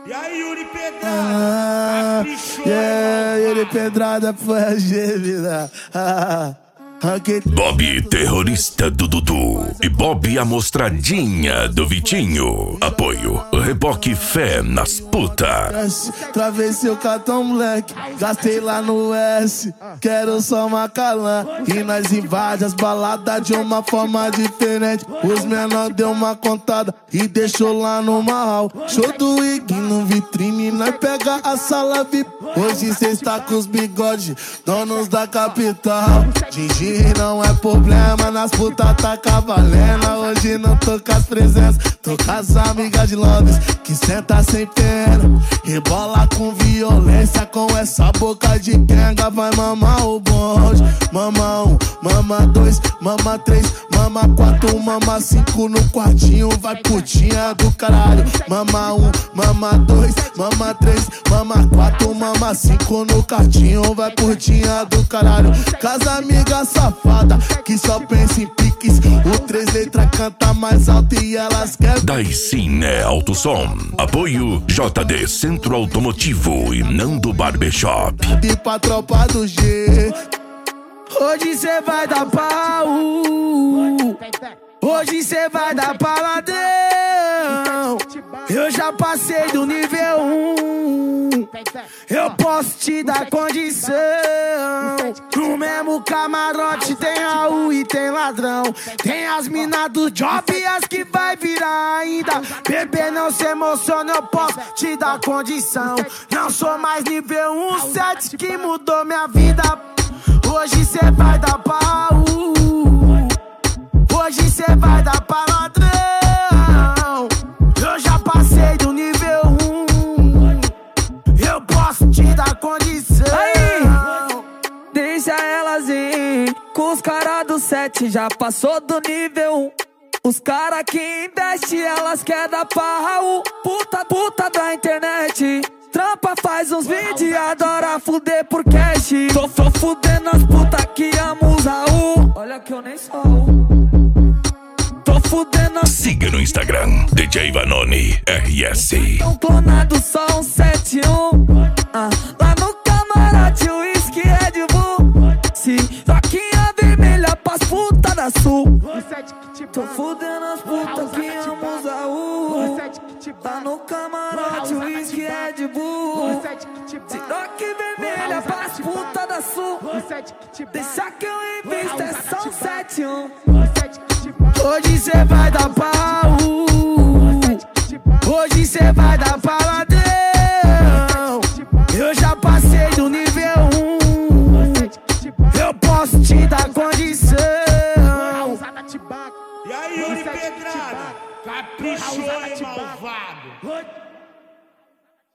E aí, Yuri Pedrada? Yuri Pedrada foi a gêmea. Bob, terrorista do Dudu. E Bob, a mostradinha do Vitinho. Apoio, reboque, fé nas puta. Travessei o cartão, moleque. Gastei lá no S. Quero só Macalã. E nós invade as baladas de uma forma diferente. Os menor deu uma contada e deixou lá no marral. Show do Ig no vitrine, nós pega a sala VIP. Hoje cê está com os bigodes, donos da capital. Gigi não é problema, nas putas tá cavalena. Hoje não tô com as presenças, tô com as amigas de Londres que senta sem pena, rebola com violência, com essa boca de quenga. Vai mamar o bonde, mama 1, mama 2, mama 3, mama 4, mama 5 no quartinho, vai putinha do caralho. Mama 1, mama 2, mama 3, mama 4, mama 5 no quartinho, vai putinha do caralho. Casa amiga safada que só pensa em piques, o 3 letras canta mais alto e elas querem. Daí sim, né, Alto Som. Apoio JD Centro Automotivo e Nando Barbershop. E pra tropa do G. Hoje cê vai dar pau, hoje cê vai dar pra ladrão. Eu já passei do nível 1, eu posso te dar condição. No mesmo camarote tem Raul e tem ladrão. Tem as minas do job e as que vai virar ainda. Bebê, não se emociona, eu posso te dar condição. Não sou mais nível 1, 7 que mudou minha vida. Hoje cê vai dar pau, hoje cê vai dar pra ladrão. Eu já passei do nível 1, eu posso te dar condição. Aí, deixa elas ir, com os caras do 7 já passou do nível 1. Os caras que investem, elas querem dar pra Raul. Puta da internet, trampa, faz uns vídeos, adora fuder por cash. Tô fudendo as putas que amam os Raul. Olha que eu nem sou. Tô fudendo as... Siga no Instagram, DJ Vanoni RS. Tão clonado só um 71. Lá no camarote o uísque é de Bull. Se faquinha vermelha pras putas da Sul. Tô fudendo as putas que amam os Raul. Lá no camarote o uísque é de Bull. Siroque vermelha pras putas da Sul. Deixa que eu invisto, é só um 71. Hoje cê vai dar pau, hoje cê vai dar pra ladrão. Eu já passei do nível 1, eu posso te dar condição. E aí, Yuri Pedrada? Caprichou, hein, malvado?